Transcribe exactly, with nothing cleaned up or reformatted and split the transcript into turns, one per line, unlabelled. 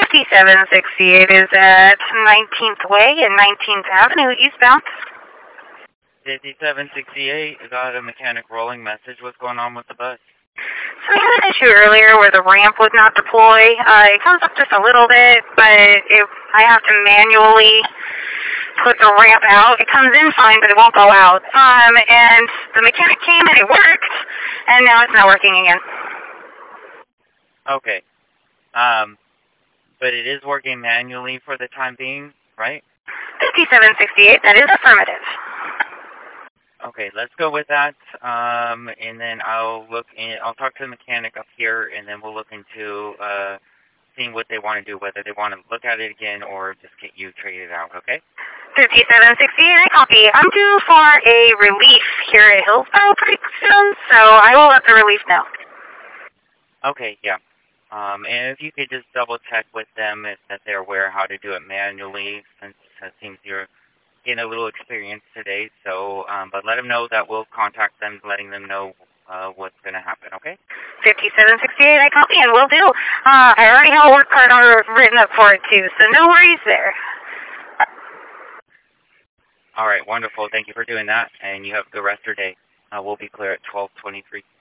fifty-seven sixty-eight is at nineteenth Way and nineteenth Avenue eastbound.
fifty-seven sixty-eight, got a mechanic rolling message. What's going on with the bus?
So we had an issue earlier where the ramp would not deploy. Uh, it comes up just a little bit, but it, I have to manually put the ramp out. It comes in fine, but it won't go out. Um, and the mechanic came and it worked, and now it's not working again.
Okay. Um, but it is working manually for the time being, right?
fifty-seven sixty-eight, that is affirmative.
Okay, let's go with that, um, and then I'll look in, I'll talk to the mechanic up here, and then we'll look into uh, seeing what they want to do, whether they want to look at it again or just get you traded out, okay?
fifty-seven sixty-eight, I copy. I'm due for a relief here at Hillsborough pretty soon, so I will let the relief know.
Okay, yeah. Um, and if you could just double check with them if, that they're aware how to do it manually, since it seems you're getting a little experience today. So, um, but let them know that we'll contact them, letting them know uh, what's going to happen. Okay?
fifty-seven sixty-eight, I copy, and will do. Uh, I already have a work card written up for it too, so no worries there.
All right, wonderful. Thank you for doing that, and you have a good rest of your day. Uh, we'll be clear at twelve twenty-three.